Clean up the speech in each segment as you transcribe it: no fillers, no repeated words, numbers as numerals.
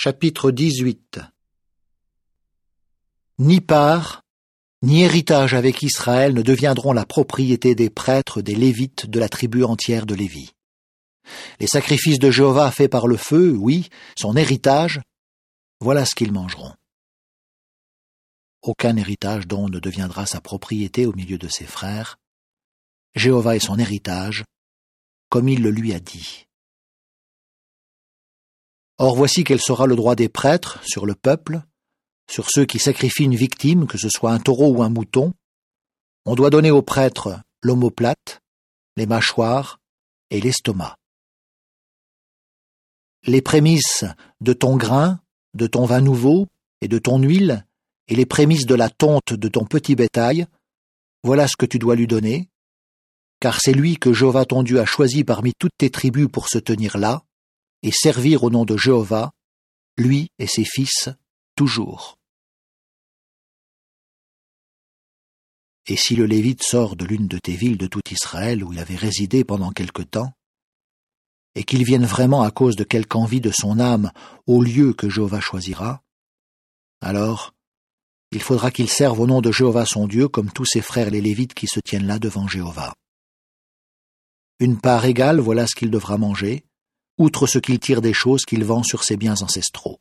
Chapitre 18. Ni part, ni héritage avec Israël ne deviendront la propriété des prêtres des Lévites de la tribu entière de Lévi. Les sacrifices de Jéhovah faits par le feu, oui, son héritage, voilà ce qu'ils mangeront. Aucun héritage donc ne deviendra sa propriété au milieu de ses frères. Jéhovah est son héritage, comme il le lui a dit. Or voici quel sera le droit des prêtres sur le peuple, sur ceux qui sacrifient une victime, que ce soit un taureau ou un mouton. On doit donner aux prêtres l'omoplate, les mâchoires et l'estomac. Les prémices de ton grain, de ton vin nouveau et de ton huile, et les prémices de la tonte de ton petit bétail, voilà ce que tu dois lui donner, car c'est lui que Jéhovah ton Dieu a choisi parmi toutes tes tribus pour se tenir là, et servir au nom de Jéhovah, lui et ses fils, toujours. Et si le Lévite sort de l'une de tes villes de tout Israël où il avait résidé pendant quelque temps, et qu'il vienne vraiment à cause de quelque envie de son âme au lieu que Jéhovah choisira, alors il faudra qu'il serve au nom de Jéhovah son Dieu comme tous ses frères les Lévites qui se tiennent là devant Jéhovah. Une part égale, voilà ce qu'il devra manger, outre ce qu'il tire des choses qu'il vend sur ses biens ancestraux.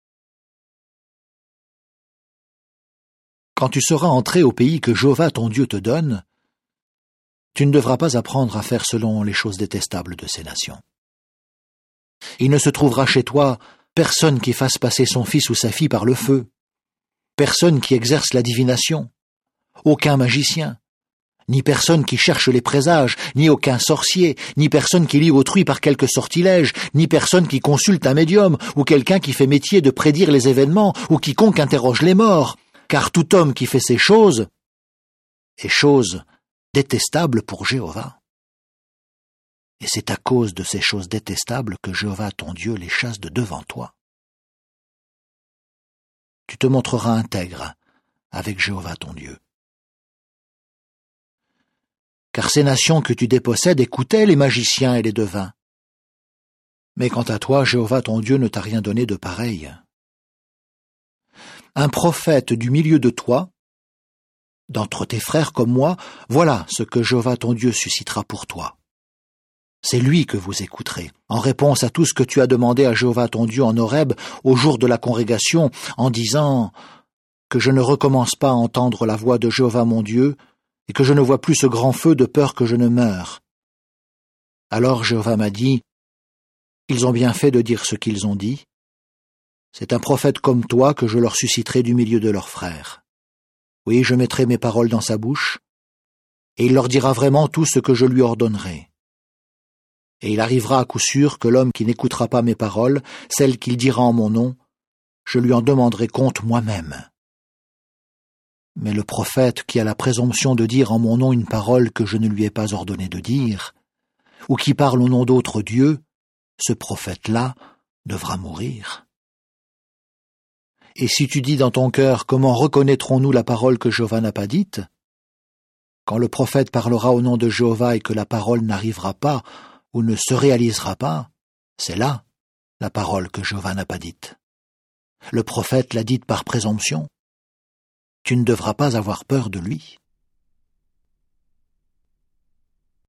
Quand tu seras entré au pays que Jéhovah ton Dieu te donne, tu ne devras pas apprendre à faire selon les choses détestables de ces nations. Il ne se trouvera chez toi personne qui fasse passer son fils ou sa fille par le feu, personne qui exerce la divination, aucun magicien, ni personne qui cherche les présages, ni aucun sorcier, ni personne qui lie autrui par quelque sortilège, ni personne qui consulte un médium, ou quelqu'un qui fait métier de prédire les événements, ou quiconque interroge les morts, car tout homme qui fait ces choses est chose détestable pour Jéhovah. Et c'est à cause de ces choses détestables que Jéhovah ton Dieu les chasse de devant toi. Tu te montreras intègre avec Jéhovah ton Dieu. Car ces nations que tu dépossèdes écoutaient les magiciens et les devins. Mais quant à toi, Jéhovah ton Dieu ne t'a rien donné de pareil. Un prophète du milieu de toi, d'entre tes frères comme moi, voilà ce que Jéhovah ton Dieu suscitera pour toi. C'est lui que vous écouterez, en réponse à tout ce que tu as demandé à Jéhovah ton Dieu en Horeb au jour de la congrégation, en disant que je ne recommence pas à entendre la voix de Jéhovah mon Dieu, et que je ne vois plus ce grand feu de peur que je ne meure. Alors Jéhovah m'a dit, ils ont bien fait de dire ce qu'ils ont dit. C'est un prophète comme toi que je leur susciterai du milieu de leurs frères. Oui, je mettrai mes paroles dans sa bouche, et il leur dira vraiment tout ce que je lui ordonnerai. Et il arrivera à coup sûr que l'homme qui n'écoutera pas mes paroles, celles qu'il dira en mon nom, je lui en demanderai compte moi-même. Mais le prophète qui a la présomption de dire en mon nom une parole que je ne lui ai pas ordonné de dire, ou qui parle au nom d'autres dieux, ce prophète-là devra mourir. Et si tu dis dans ton cœur, comment reconnaîtrons-nous la parole que Jéhovah n'a pas dite? Quand le prophète parlera au nom de Jéhovah et que la parole n'arrivera pas ou ne se réalisera pas, c'est là la parole que Jéhovah n'a pas dite. Le prophète l'a dite par présomption. Tu ne devras pas avoir peur de lui.